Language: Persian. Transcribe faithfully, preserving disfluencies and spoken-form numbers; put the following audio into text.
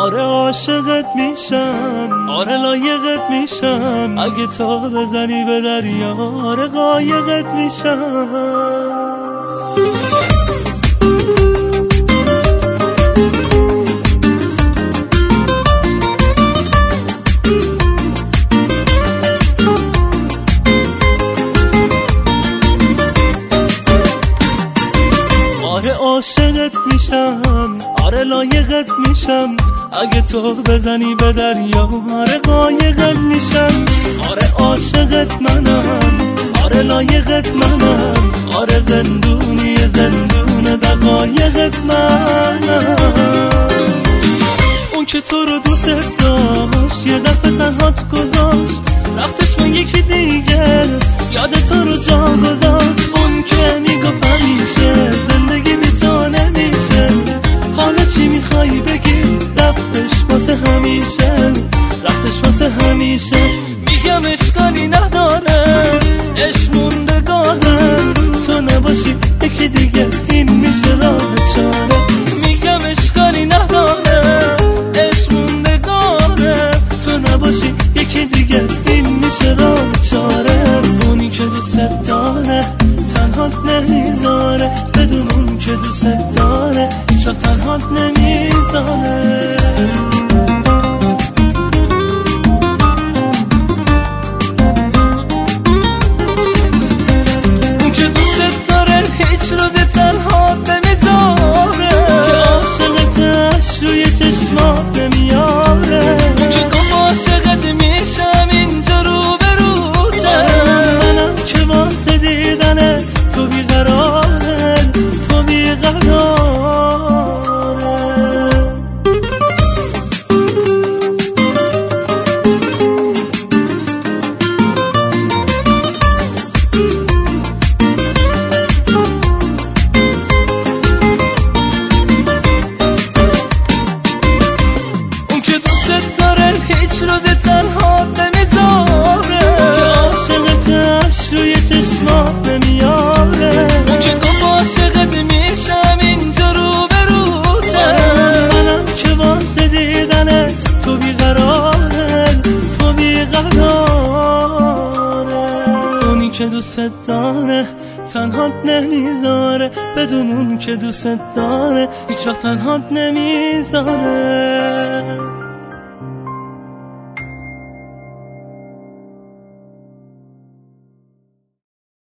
آره عاشقت میشم، آره لایقت میشم، اگه تو بزنی به دریا آره قایقت میشم. عاشقت میشم، آره لایقت میشم، اگه تو بزنی به دریا آره قایقت میشم. آره عاشقت منم، آره لایقت منم، آره زندونی زندون دقایقت منم. اون که تو رو دوست داشت یه دفعه تنهات گذاشت، رفتش با یکی دیگه یاد تو رو جا گذاشت. اون که میگفت همیشه زندگی بی تو نمیشه، حالا چی میخوای بگی؟ رفتش واسه همیشه، رفتش واسه همیشه. میگم اشکالی نداره، عشق موندگاره، تو نباشی یکی دیگه این میشه راه چاره. میگم اشکالی نداره، عشق موندگاره، تو نباشی یکی دیگه این میشه راه چاره. اونی که دوست داره تنهات نمیذاره، بدون اون که دوست داره هیچ وقت تنهات نمیذاره. اون که دوست داره هیچ روز تنهات نمیذاره، که عاشقتش روی چشمات نمیاره. اون که گفت عاشقت میشم اینجا رو به روته، منم که واسه دیدنه تو بیقراره، تو بیقراره. اون که دوست داره هیچ روز تنهات نمیذاره، که عاشقتش روی چشمات نمیاره. اون که گفت عاشقت میشم اینجا رو به روته، منم که واسه دیدنه تو بیقراره، تو بیقراره. اونی که دوست داره تنهات نمیذاره، بدون اون که دوست داره هیچ وقت تنهات نمیذاره.